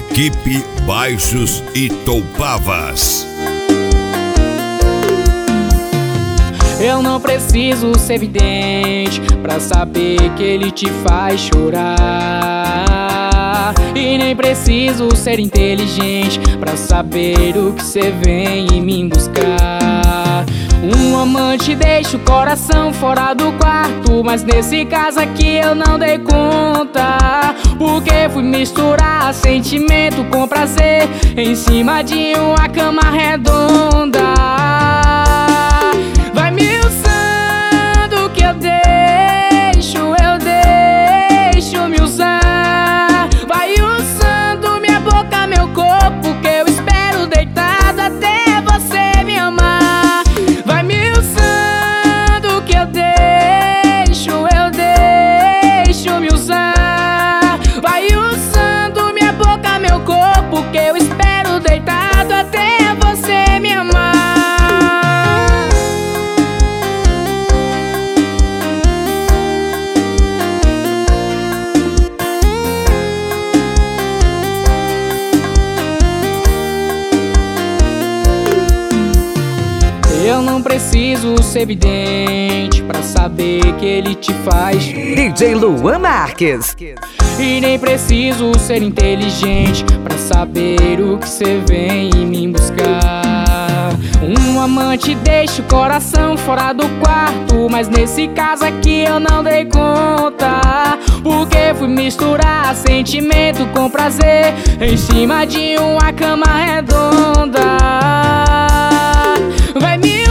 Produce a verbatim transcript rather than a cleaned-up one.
Equipe Baixos e Toupavas. Eu não preciso ser vidente pra saber que ele te faz chorar. E nem preciso ser inteligente pra saber o que cê vem em mim buscar. Um amante deixa o coração fora do quarto, mas nesse caso aqui eu não dei conta, porque fui misturar sentimento com prazer em cima de uma cama redonda. Vai me usando que eu deixo, eu deixo me usar. Vai usando minha boca, meu corpo, que eu espero deitado até você me amar. Vai me usando que eu deixo, eu deixo me usar. Vai usando minha boca, meu corpo, que eu espero deitado até você me amar. Eu não preciso ser vidente pra saber que ele te faz D J Luan Marques. E nem preciso ser inteligente pra saber o que cê vem em mim buscar. Um amante deixa o coração fora do quarto, mas nesse caso aqui eu não dei conta, porque fui misturar sentimento com prazer em cima de uma cama redonda. Vai me